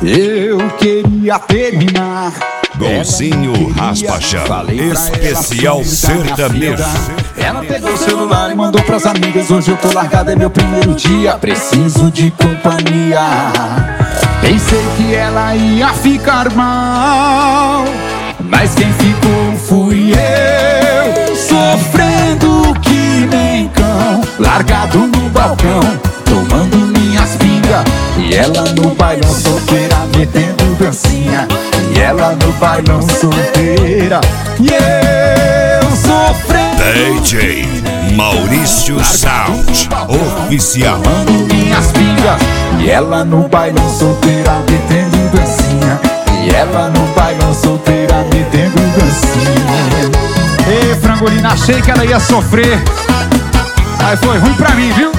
Eu queria terminar. Golzinho Raspachão, especial sertanejo. Ela pegou o celular e mandou pras amigas: hoje eu tô largada, é meu primeiro dia, preciso de companhia. Pensei que ela ia ficar mal, mas quem ficou fui eu, sofrendo que nem cão, largado no balcão, tomando minhas pingas. E ela no bailão solteira, metendo dancinha. E ela no bailão solteira, e eu sofrendo. DJ Maurício Sound Oficial. Tomando minhas pingas. E ela no bailão solteira, metendo dancinha. E ela no bailão solteira, metendo dancinha. Ei, Frangolina, achei que ela ia sofrer, mas foi ruim pra mim, viu?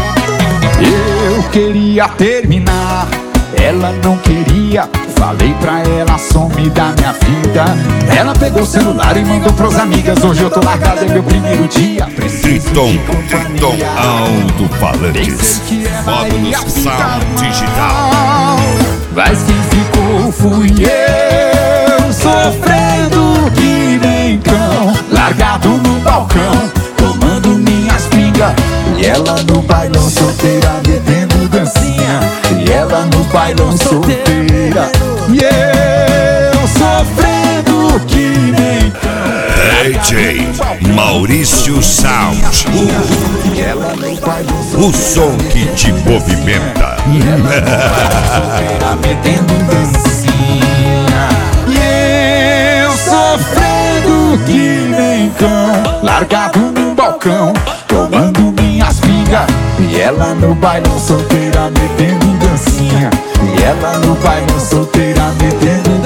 Eu queria terminar, ela não queria. Falei pra ela, some da minha vida. Ela pegou o celular e mandou pros amigas: hoje eu tô largada, é meu primeiro dia, preciso de companhia. Alto-falantes, módulos Sound Digital. Mas quem ficou fui eu, sofrendo que nem cão, largado no balcão, tomando minhas pingas. E ela no bailão solteira, metendo dancinha. E ela no bailão solteira, e eu sofrendo que nem cão. DJ Maurício Sound, E ela no bailão solteira, o som que te movimenta. e ela no bailão solteira, metendo dancinha. E eu sofrendo que nem cão, largado no balcão, tomando minhas pingas. E ela no bailão solteira, metendo dancinha. E ela no bailão solteira, metendo